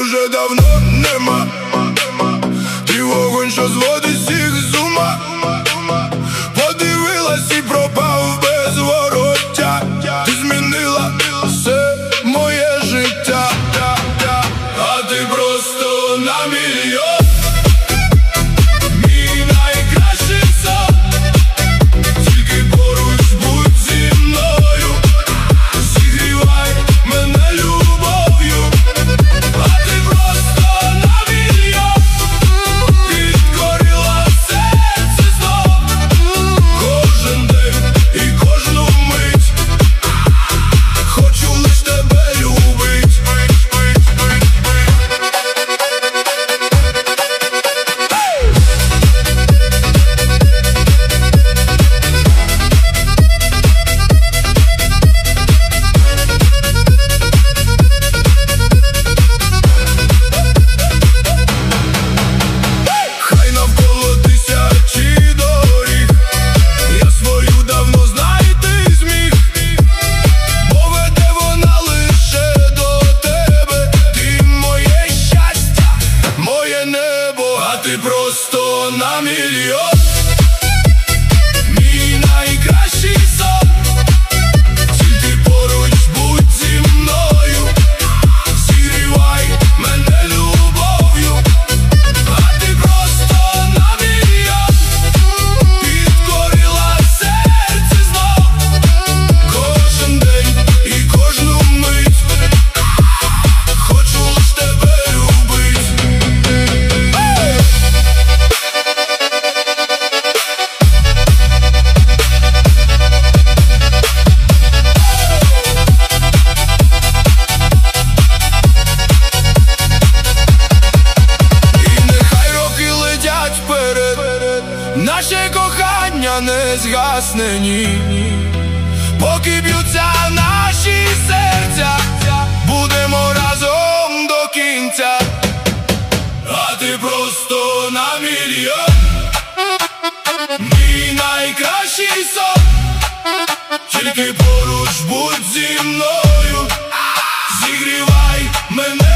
уже давно нема. Ти вогонь, що зводить всіх з ума. Подивилась і пропав без вороття. Ти змінила все моє життя. А ти просто на мільйон. Мій найкращий сон. Тільки поруч будь зі мною. Зігрівай мене любов'ю. А ти просто на мільйон. Підкорила серце знов. Кожен день і кожну мить. Хочу лиш тебе любить. Хай навколо тисячі доріг. Я свою давно знайти зміг. Бо веде вона лише до тебе. Ти моє щастя, моє небо. А ти просто на мільйон. Мій найкращий сон. Тільки поруч будь зі мною. Зігрівай мене любов'ю. А ти просто на мільйон. Підкорила серце знов. Кожен день і кожну мить. Хочу лиш тебе любить. І нехай роки летять вперед. Наше кохання не згасне, ні. Поки б'ються наші серця, будемо разом до кінця. А ти просто на мільйон. Мій найкращий сон. Тільки поруч будь зі мною. Зігрівай мене